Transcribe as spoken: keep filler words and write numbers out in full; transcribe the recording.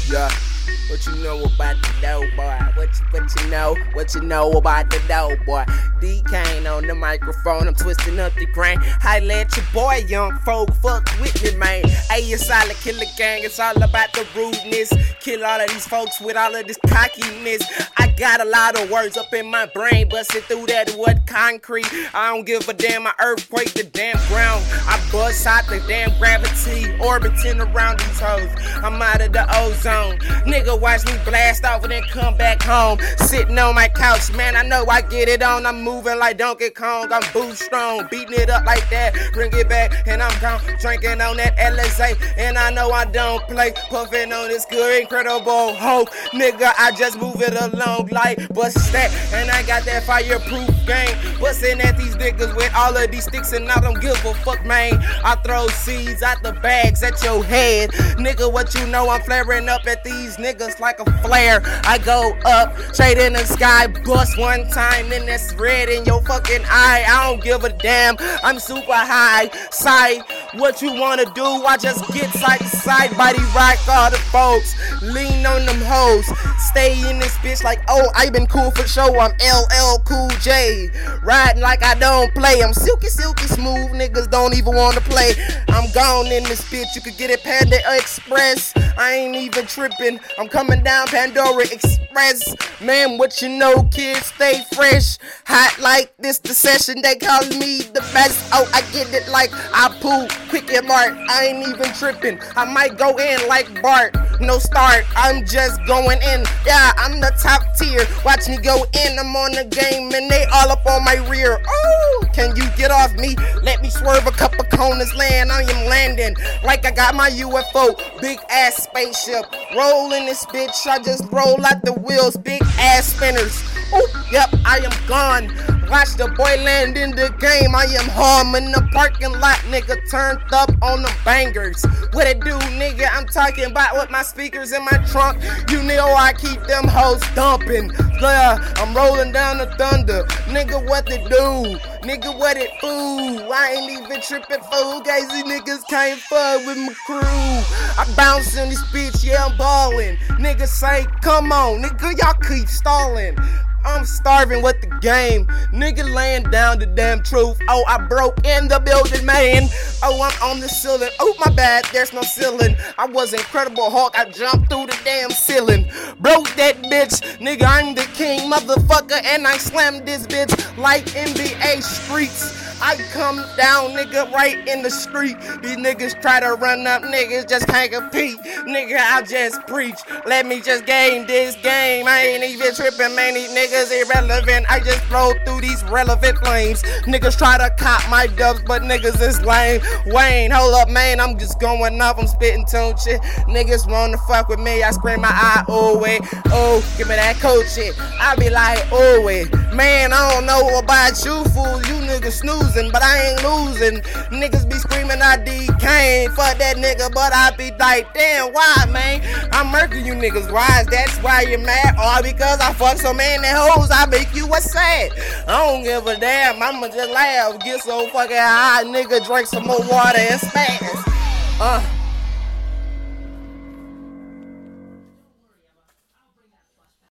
Yeah. What you know about the dough boy? What you, what you know? What you know about the dough boy? D Kane on the microphone, I'm twisting up the grain. I let your boy, young folk, fuck with me, man. Hey, it's all a killer gang, it's all about the rudeness. Kill all of these folks with all of this cockiness. I got a lot of words up in my brain, busting through that wood concrete. I don't give a damn, my earthquake the damn ground. I bust out the damn gravity, orbiting around these hoes. I'm out of the ozone. Nigga, watch me blast off and then come back home. Sitting on my couch, man, I know I get it on. I'm moving like Donkey Kong, I'm boost strong, beating it up like that. Bring it back, and I'm gone, drinking on that L S A. And I know I don't play, puffing on this good, incredible hope. Nigga, I just move it along like bust that. And I got that fireproof game, busting at these niggas with all of these sticks, and I don't give a fuck, man. I throw seeds out the bags at your head. Nigga, what you know, I'm flaring up at these niggas like a flare. I go up, straight in the sky, bust one time, then that's red in your fucking eye. I don't give a damn, I'm super high. Side, what you wanna do? I just get side to side, body rock all the folks. Lean on them hoes, stay in this bitch like, oh, I been cool for show. I'm L L Cool J, riding like I don't play. I'm silky, silky smooth, niggas don't even wanna play. I'm gone in this bitch, you could get it Panda Express. I ain't even tripping, I'm coming down Pandora Express. Man, what you know, kids, stay fresh. Hot like this, the session, they call me the best. Oh, I get it like I poop, quick and Mart. I ain't even tripping, I might go in like Bart. No start, I'm just going in. Yeah, I'm the top tier, watch me go in. I'm on the game and they all up on my rear. Oh, can you get off me? Let me swerve a couple corners, land. I am landing like I got my U F O, big ass spaceship. Roll in this bitch, I just roll out the wheels, big ass spinners. Oh, yep, I am gone. Watch the boy land in the game. I am home in the parking lot, nigga, turned up on the bangers. What it do, nigga? I'm talking about with my speakers in my trunk. You know I keep them hoes dumping. Yeah, I'm rolling down the thunder. Nigga, what it do? Nigga, what it fool? I ain't even tripping, fool. Guys, these niggas can't fuck with my crew. I bounce in this bitch, yeah, I'm ballin'. Niggas say, come on, nigga, y'all keep stalling. I'm starving with the game. Nigga laying down the damn truth. Oh, I broke in the building, man. Oh, I'm on the ceiling. Oh, my bad, there's no ceiling. I was Incredible Hulk. I jumped through the damn ceiling. Broke that bitch. Nigga, I'm the king, motherfucker. And I slammed this bitch like N B A streets. I come down, nigga, right in the street. These niggas try to run up, niggas just can't compete. Nigga, I just preach. Let me just game this game. I ain't even tripping, man. These niggas irrelevant. I just flow through these relevant flames. Niggas try to cop my dubs, but niggas is lame. Wayne, hold up, man. I'm just going up. I'm spitting tune shit. Niggas wanna fuck with me. I scream my eye, oh, wait. Oh, give me that cold shit. I be like, oh, wait. Man, I don't know about you, fool. You niggas snoozing, but I ain't losing. Niggas be screaming I D Kane. Fuck that nigga, but I be like, damn, why, man? I'm murking you niggas. Why is that why you mad? Or because I fuck so many hoes, I make you a sad. I don't give a damn. I'ma just laugh. Get so fucking high, nigga. Drink some more water and spaz. Uh.